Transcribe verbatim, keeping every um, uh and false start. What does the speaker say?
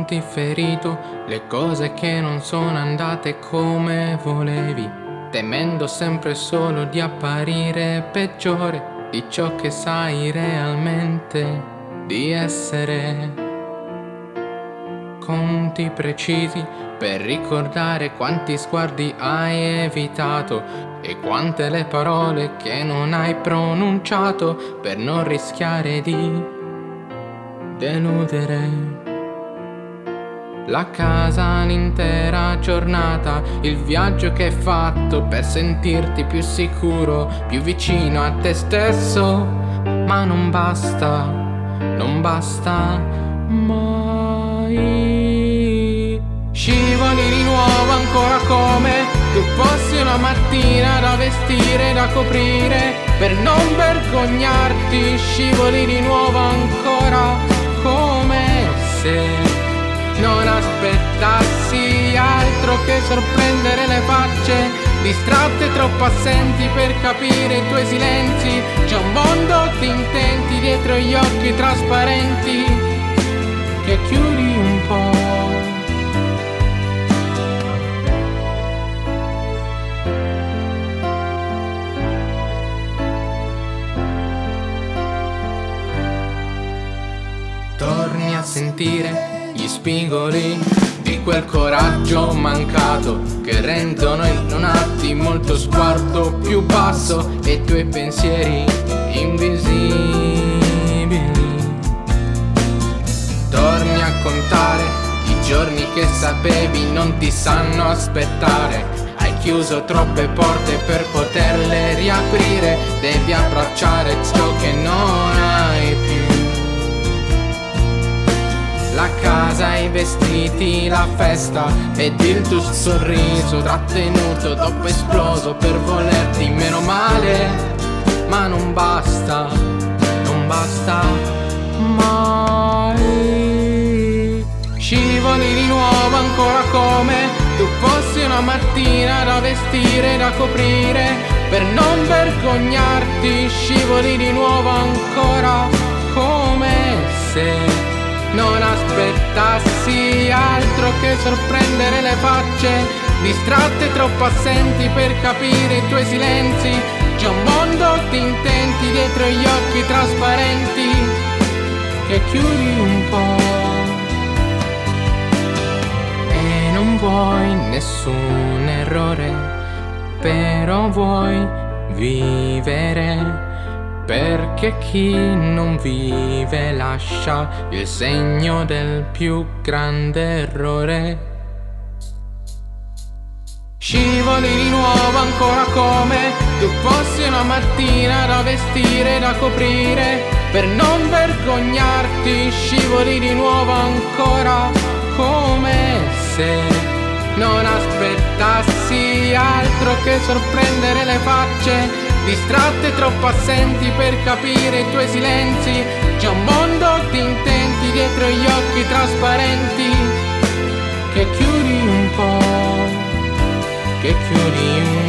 senti ferito, le cose che non sono andate come volevi, temendo sempre solo di apparire peggiore di ciò che sai realmente di essere. Conti precisi per ricordare quanti sguardi hai evitato e quante le parole che non hai pronunciato per non rischiare di deludere. La casa l'intera giornata, il viaggio che hai fatto per sentirti più sicuro, più vicino a te stesso, ma non basta, non basta mai. Scivoli di nuovo ancora come tu fossi una mattina da vestire, da coprire, per non vergognarti. Scivoli di nuovo ancora come se non aspettassi altro che sorprendere le facce distratte, troppo assenti per capire i tuoi silenzi. C'è un mondo di intenti dietro gli occhi trasparenti che chiudi un po'. Torni a sentire gli spigoli di quel coraggio mancato che rendono in un attimo il tuo sguardo più basso e i tuoi pensieri invisibili. Torni a contare i giorni che sapevi non ti sanno aspettare. Hai chiuso troppe porte per poterle riaprire. Devi abbracciare ciò che non hai più. La casa, i vestiti, la festa ed il tuo sorriso trattenuto dopo esploso per volerti meno male. Ma non basta, non basta mai. Scivoli di nuovo ancora come tu fossi una mattina da vestire, da coprire, per non vergognarti. Scivoli di nuovo ancora come se non aspettassi altro che sorprendere le facce distratte, troppo assenti per capire i tuoi silenzi. C'è un mondo di intenti dietro gli occhi trasparenti che chiudi un po'. E non vuoi nessun errore, però vuoi vivere. Perché chi non vive lascia il segno del più grande errore. Scivoli di nuovo ancora come tu fossi una mattina da vestire, da coprire, per non vergognarti. Scivoli di nuovo ancora come se non aspettassi altro che sorprendere le facce distratte, troppo assenti per capire i tuoi silenzi. C'è un mondo di intenti dietro gli occhi trasparenti che chiudi un po', che chiudi un po'.